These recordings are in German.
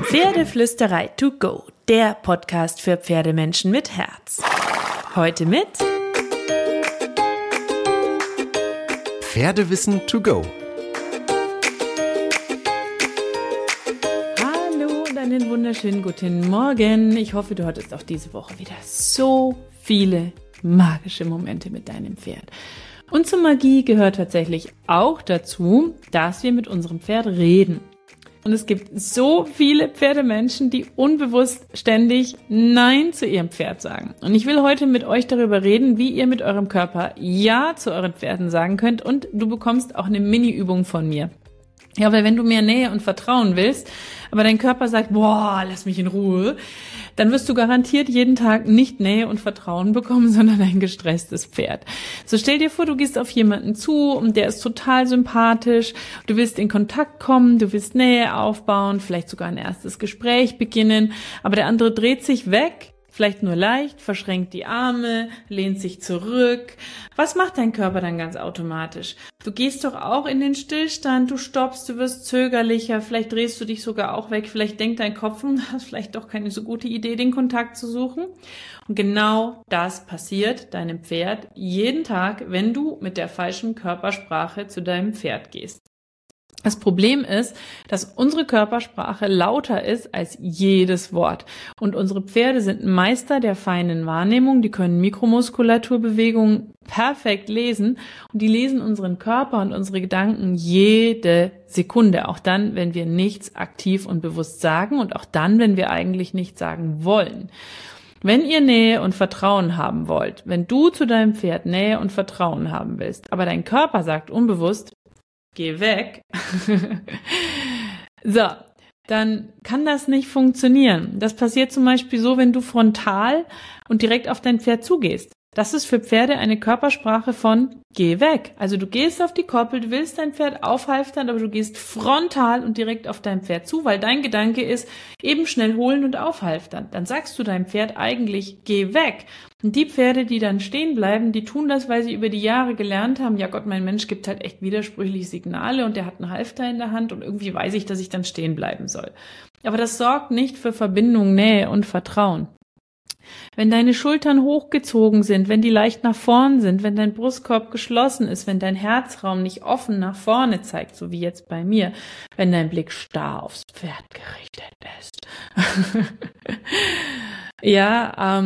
Pferdeflüsterei to go, der Podcast für Pferdemenschen mit Herz. Heute mit Pferdewissen to go. Hallo und einen wunderschönen guten Morgen. Ich hoffe, du hattest auch diese Woche wieder so viele magische Momente mit deinem Pferd. Und zur Magie gehört tatsächlich auch dazu, dass wir mit unserem Pferd reden. Und es gibt so viele Pferdemenschen, die unbewusst ständig Nein zu ihrem Pferd sagen. Und ich will heute mit euch darüber reden, wie ihr mit eurem Körper Ja zu euren Pferden sagen könnt. Und du bekommst auch eine Mini-Übung von mir. Ja, weil wenn du mehr Nähe und Vertrauen willst, aber dein Körper sagt, boah, lass mich in Ruhe, dann wirst du garantiert jeden Tag nicht Nähe und Vertrauen bekommen, sondern ein gestresstes Pferd. So stell dir vor, du gehst auf jemanden zu und der ist total sympathisch, du willst in Kontakt kommen, du willst Nähe aufbauen, vielleicht sogar ein erstes Gespräch beginnen, aber der andere dreht sich weg, vielleicht nur leicht, verschränkt die Arme, lehnt sich zurück. Was macht dein Körper dann ganz automatisch? Du gehst doch auch in den Stillstand, du stoppst, du wirst zögerlicher, vielleicht drehst du dich sogar auch weg, vielleicht denkt dein Kopf, das ist vielleicht doch keine so gute Idee, den Kontakt zu suchen. Und genau das passiert deinem Pferd jeden Tag, wenn du mit der falschen Körpersprache zu deinem Pferd gehst. Das Problem ist, dass unsere Körpersprache lauter ist als jedes Wort. Und unsere Pferde sind Meister der feinen Wahrnehmung. Die können Mikromuskulaturbewegungen perfekt lesen. Und die lesen unseren Körper und unsere Gedanken jede Sekunde. Auch dann, wenn wir nichts aktiv und bewusst sagen und auch dann, wenn wir eigentlich nichts sagen wollen. Wenn ihr Nähe und Vertrauen haben wollt, wenn du zu deinem Pferd Nähe und Vertrauen haben willst, aber dein Körper sagt unbewusst, geh weg, so, dann kann das nicht funktionieren. Das passiert zum Beispiel so, wenn du frontal und direkt auf dein Pferd zugehst. Das ist für Pferde eine Körpersprache von geh weg. Also du gehst auf die Koppel, du willst dein Pferd aufhalftern, aber du gehst frontal und direkt auf dein Pferd zu, weil dein Gedanke ist, eben schnell holen und aufhalftern. Dann sagst du deinem Pferd eigentlich, geh weg. Und die Pferde, die dann stehen bleiben, die tun das, weil sie über die Jahre gelernt haben, ja Gott, mein Mensch gibt halt echt widersprüchliche Signale und der hat einen Halfter in der Hand und irgendwie weiß ich, dass ich dann stehen bleiben soll. Aber das sorgt nicht für Verbindung, Nähe und Vertrauen. Wenn deine Schultern hochgezogen sind, wenn die leicht nach vorn sind, wenn dein Brustkorb geschlossen ist, wenn dein Herzraum nicht offen nach vorne zeigt, so wie jetzt bei mir, wenn dein Blick starr aufs Pferd gerichtet ist. Ja,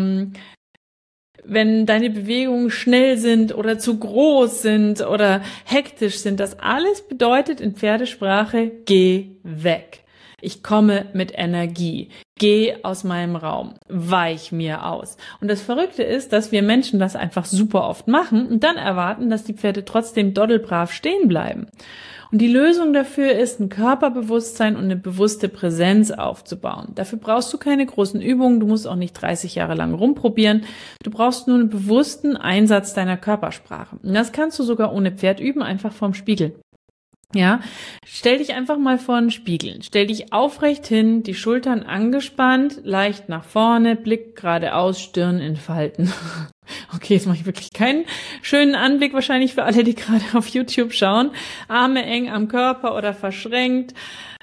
wenn deine Bewegungen schnell sind oder zu groß sind oder hektisch sind, das alles bedeutet in Pferdesprache, geh weg. Ich komme mit Energie. Geh aus meinem Raum. Weich mir aus. Und das Verrückte ist, dass wir Menschen das einfach super oft machen und dann erwarten, dass die Pferde trotzdem doddelbrav stehen bleiben. Und die Lösung dafür ist, ein Körperbewusstsein und eine bewusste Präsenz aufzubauen. Dafür brauchst du keine großen Übungen, du musst auch nicht 30 Jahre lang rumprobieren. Du brauchst nur einen bewussten Einsatz deiner Körpersprache. Und das kannst du sogar ohne Pferd üben, einfach vorm Spiegel. Ja, stell dich einfach mal vor einen Spiegel. Stell dich aufrecht hin, die Schultern angespannt, leicht nach vorne, Blick geradeaus, Stirn in Falten. Okay, jetzt mache ich wirklich keinen schönen Anblick, wahrscheinlich für alle, die gerade auf YouTube schauen. Arme eng am Körper oder verschränkt.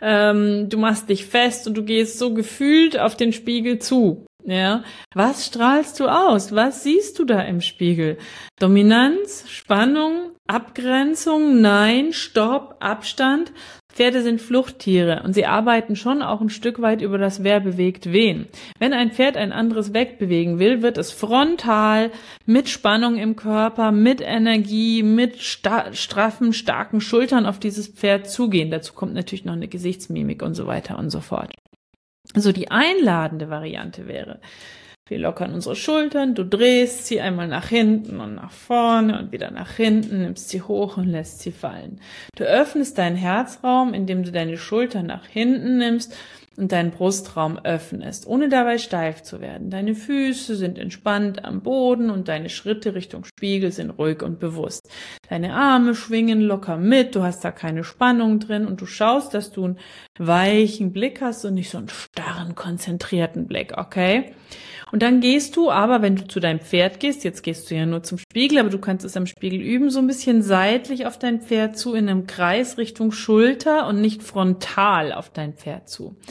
Du machst dich fest und du gehst so gefühlt auf den Spiegel zu. Ja, was strahlst du aus? Was siehst du da im Spiegel? Dominanz, Spannung, Abgrenzung, Nein, Stopp, Abstand. Pferde sind Fluchttiere und sie arbeiten schon auch ein Stück weit über das Wer bewegt wen. Wenn ein Pferd ein anderes wegbewegen will, wird es frontal, mit Spannung im Körper, mit Energie, mit straffen, starken Schultern auf dieses Pferd zugehen. Dazu kommt natürlich noch eine Gesichtsmimik und so weiter und so fort. Also die einladende Variante wäre, wir lockern unsere Schultern, du drehst sie einmal nach hinten und nach vorne und wieder nach hinten, nimmst sie hoch und lässt sie fallen. Du öffnest deinen Herzraum, indem du deine Schultern nach hinten nimmst und deinen Brustraum öffnest, ohne dabei steif zu werden. Deine Füße sind entspannt am Boden und deine Schritte Richtung Spiegel sind ruhig und bewusst. Deine Arme schwingen locker mit, du hast da keine Spannung drin und du schaust, dass du einen weichen Blick hast und nicht so einen starren, konzentrierten Blick, okay? Und dann gehst du aber, wenn du zu deinem Pferd gehst, jetzt gehst du ja nur zum Spiegel, aber du kannst es am Spiegel üben, so ein bisschen seitlich auf dein Pferd zu, in einem Kreis Richtung Schulter und nicht frontal auf dein Pferd zu.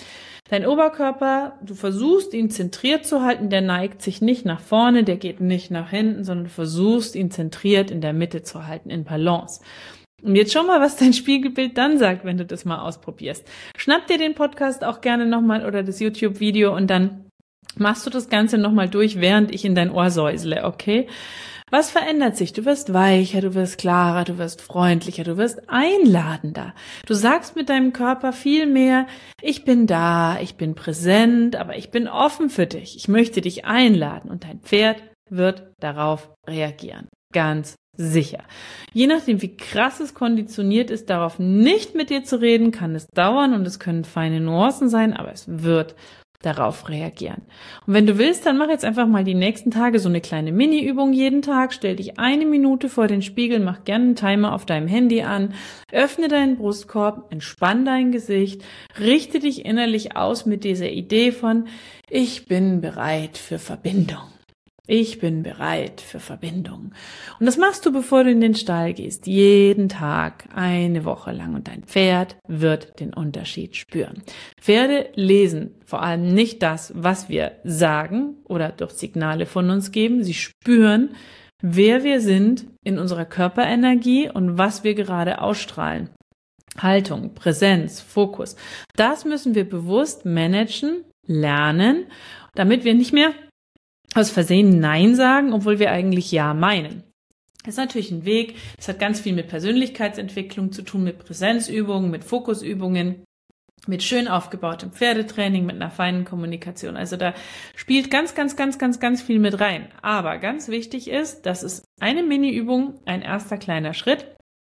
Dein Oberkörper, du versuchst ihn zentriert zu halten, der neigt sich nicht nach vorne, der geht nicht nach hinten, sondern du versuchst ihn zentriert in der Mitte zu halten, in Balance. Und jetzt schau mal, was dein Spiegelbild dann sagt, wenn du das mal ausprobierst. Schnapp dir den Podcast auch gerne nochmal oder das YouTube-Video und dann machst du das Ganze nochmal durch, während ich in dein Ohr säusle, okay? Was verändert sich? Du wirst weicher, du wirst klarer, du wirst freundlicher, du wirst einladender. Du sagst mit deinem Körper viel mehr, ich bin da, ich bin präsent, aber ich bin offen für dich. Ich möchte dich einladen und dein Pferd wird darauf reagieren. Ganz sicher. Je nachdem, wie krass es konditioniert ist, darauf nicht mit dir zu reden, kann es dauern und es können feine Nuancen sein, aber es wird darauf reagieren. Und wenn du willst, dann mach jetzt einfach mal die nächsten Tage so eine kleine Mini-Übung jeden Tag. Stell dich 1 Minute vor den Spiegel, mach gerne einen Timer auf deinem Handy an, öffne deinen Brustkorb, entspann dein Gesicht, richte dich innerlich aus mit dieser Idee von, ich bin bereit für Verbindung. Ich bin bereit für Verbindung. Und das machst du, bevor du in den Stall gehst, jeden Tag, 1 Woche lang. Und dein Pferd wird den Unterschied spüren. Pferde lesen vor allem nicht das, was wir sagen oder durch Signale von uns geben. Sie spüren, wer wir sind in unserer Körperenergie und was wir gerade ausstrahlen. Haltung, Präsenz, Fokus. Das müssen wir bewusst managen, lernen, damit wir nicht mehr aus Versehen Nein sagen, obwohl wir eigentlich Ja meinen. Das ist natürlich ein Weg, das hat ganz viel mit Persönlichkeitsentwicklung zu tun, mit Präsenzübungen, mit Fokusübungen, mit schön aufgebautem Pferdetraining, mit einer feinen Kommunikation. Also da spielt ganz viel mit rein. Aber ganz wichtig ist, das ist eine Mini-Übung, ein erster kleiner Schritt,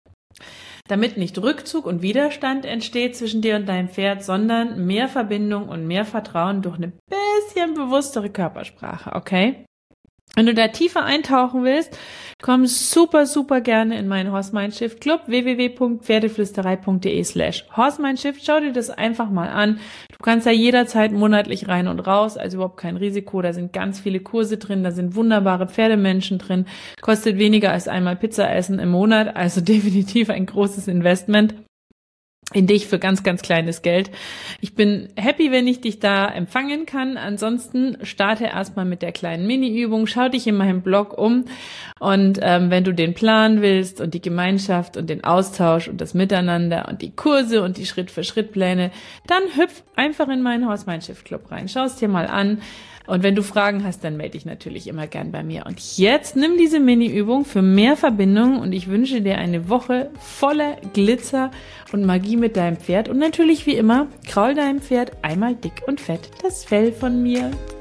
damit nicht Rückzug und Widerstand entsteht zwischen dir und deinem Pferd, sondern mehr Verbindung und mehr Vertrauen durch eine bisschen bewusstere Körpersprache, okay? Wenn du da tiefer eintauchen willst, komm super gerne in meinen Horse Mind Shift Club, www.pferdeflüsterei.de/Horse Mind Shift. Schau dir das einfach mal an. Du kannst da jederzeit monatlich rein und raus, also überhaupt kein Risiko. Da sind ganz viele Kurse drin, da sind wunderbare Pferdemenschen drin. Kostet weniger als einmal Pizza essen im Monat, also definitiv ein großes Investment in dich für ganz kleines Geld. Ich bin happy, wenn ich dich da empfangen kann. Ansonsten starte erstmal mit der kleinen Mini-Übung. Schau dich in meinem Blog um und wenn du den Plan willst und die Gemeinschaft und den Austausch und das Miteinander und die Kurse und die Schritt-für-Schritt-Pläne, dann hüpf einfach in meinen Horse Mind Shift Club rein. Schau es dir mal an. Und wenn du Fragen hast, dann melde dich natürlich immer gern bei mir. Und jetzt nimm diese Mini-Übung für mehr Verbindung und ich wünsche dir eine Woche voller Glitzer und Magie mit deinem Pferd. Und natürlich wie immer, kraul deinem Pferd einmal dick und fett das Fell von mir.